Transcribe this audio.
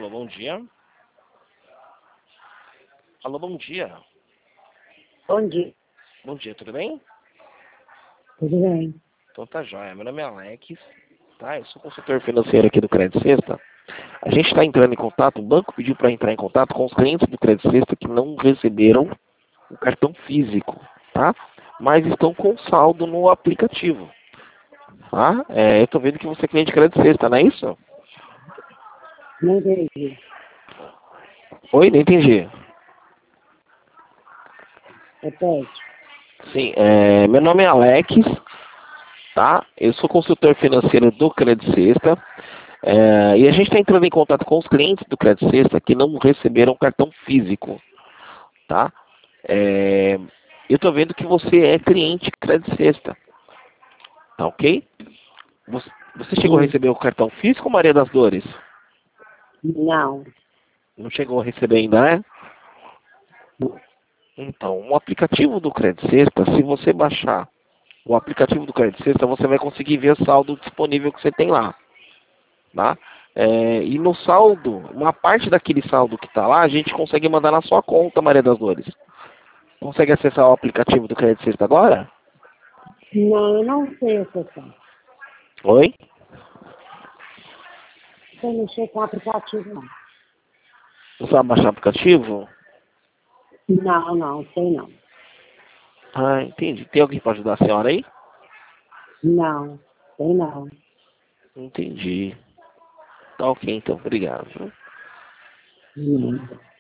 Alô, bom dia. Alô, bom dia. Bom dia. Bom dia, tudo bem? Tudo bem? Então tá jóia. Meu nome é Alex, tá? Eu sou consultor financeiro aqui do Crédito Sexta. A gente está entrando em contato, o banco pediu para entrar em contato com os clientes do Crédito Sexta que não receberam o cartão físico, tá? Mas estão com saldo no aplicativo, tá? Eu tô vendo que você é cliente de Crédito Sexta, não é isso? Não entendi. Oi, não entendi. Repete. Sim, meu nome é Alex, tá? Eu sou consultor financeiro do Crédito Sexta. E a gente está entrando em contato com os clientes do Crédito Sexta que não receberam cartão físico, tá? Eu estou vendo que você é cliente Crédito Sexta, tá ok? Você chegou a Sim. receber o cartão físico, Maria das Dores? Não. Não chegou a receber ainda, né? Então, o aplicativo do Crédito Sexta, se você baixar o aplicativo do Crédito Sexta, você vai conseguir ver o saldo disponível que você tem lá, tá? E no saldo, uma parte daquele saldo que está lá, a gente consegue mandar na sua conta, Maria das Dores. Consegue acessar o aplicativo do Crédito Sexta agora? Não, eu não sei acessar. Oi? Você mexer com o aplicativo, não. Você vai baixar o aplicativo? Não, sei não. Ah, entendi. Tem alguém para ajudar a senhora aí? Não, sei não. Entendi. Tá ok, então. Obrigado. Não.